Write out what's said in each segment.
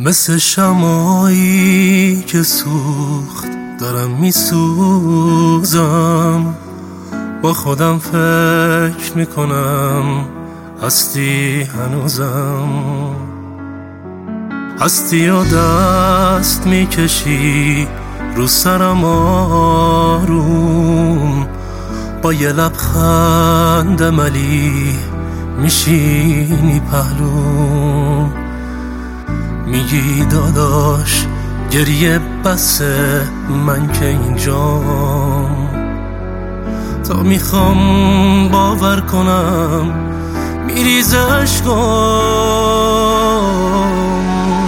مثل شمعی که سوخت دارم میسوزم، با خودم فکر میکنم هستی هنوزم، هستی و دست میکشی رو سرم آروم، با یه لبخند ملی میشینی پهلوم، میگی داداش گریه بسه من که اینجام، تا میخوام باور کنم میریزه اشکام.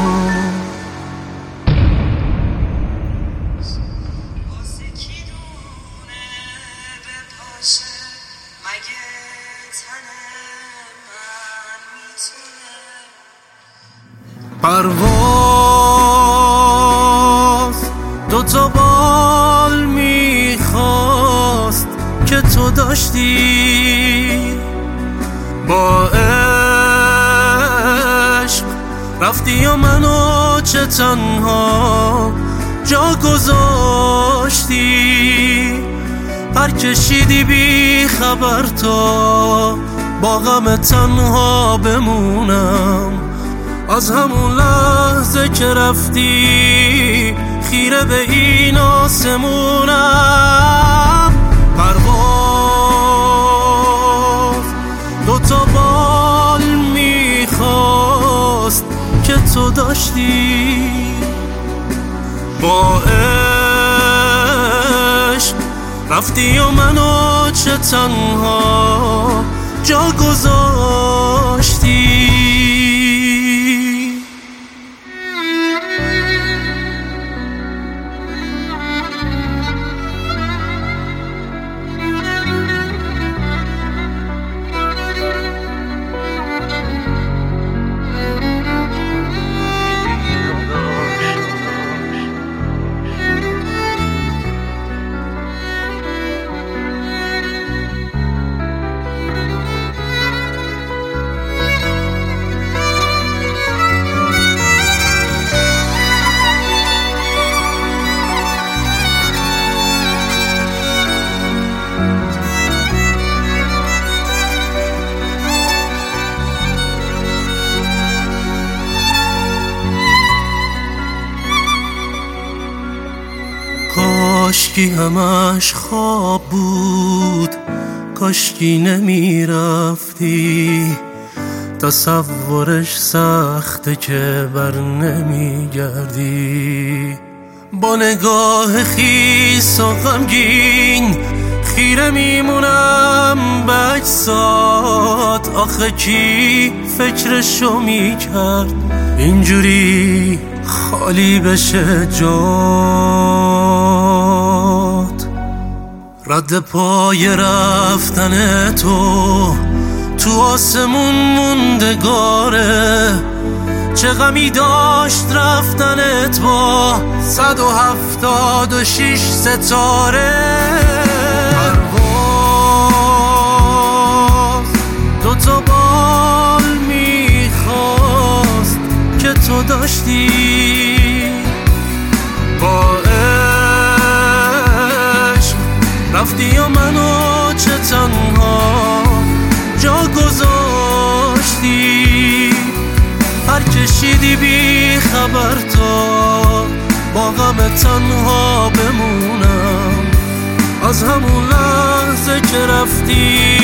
پرواز دوتا بال میخواست که تو داشتی، با عشق رفتی و منو چه تنها جا گذاشتی، پر کشیدی بی خبر تا با غم تنها بمونم، از همون لحظه که رفتی خیره به این آسمونم. پرواز دوتا بال میخواست که تو داشتی، با عشق رفتی و منو چه تنها جا گذاشتی. کاشکی همش خواب بود، کاشکی نمی رفتی، تصورش سخته که بر نمی گردی، با نگاه خیس و غمگین خیره میمونم به اجساد. آخه کی فکرشو میکرد اینجوری خالی بشه جات؟ رد پای رفتن تو آسمون موندگاره، چه غمی داشت رفتنت با 176 ستاره. پرواز دوتا بال میخواست که تو داشتی، با عشق رفتی و منو چه تنها جا گذاشتی، پر کشیدی بی خبر تا با غم تنها بمونم، از همون لحظه که رفتی